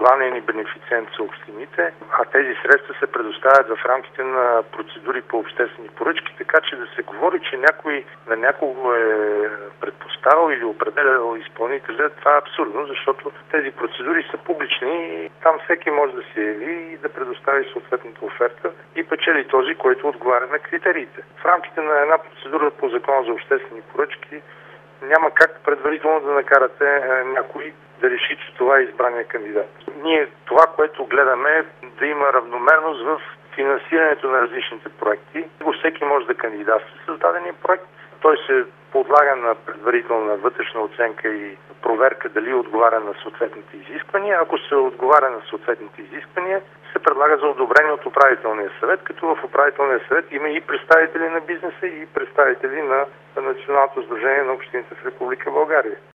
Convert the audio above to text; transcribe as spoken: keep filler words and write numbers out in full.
главният ни бенефициент са общините, а тези средства се предоставят в рамките на процедури по обществени поръчки, така че да се говори, че някой на някого е предпоставил или определял изпълнителя, това е абсурдно, защото тези процедури са публични и там всеки може да се яви и да предостави съответната оферта и печели този, който отговаря на критериите. В рамките на една процедура по Закона за обществени поръчки няма как предварително да накарате някой да реши, че това е избрания кандидат. Ние това, което гледаме е да има равномерност в финансирането на различните проекти. Всеки може да кандидатства с дадения проект. Той се подлага на предварителна вътрешна оценка и проверка дали отговаря на съответните изисквания. Ако се отговаря на съответните изисквания, се предлага за одобрение от управителния съвет, като в управителния съвет има и представители на бизнеса, и представители на Националното сдружение на общините в Република България.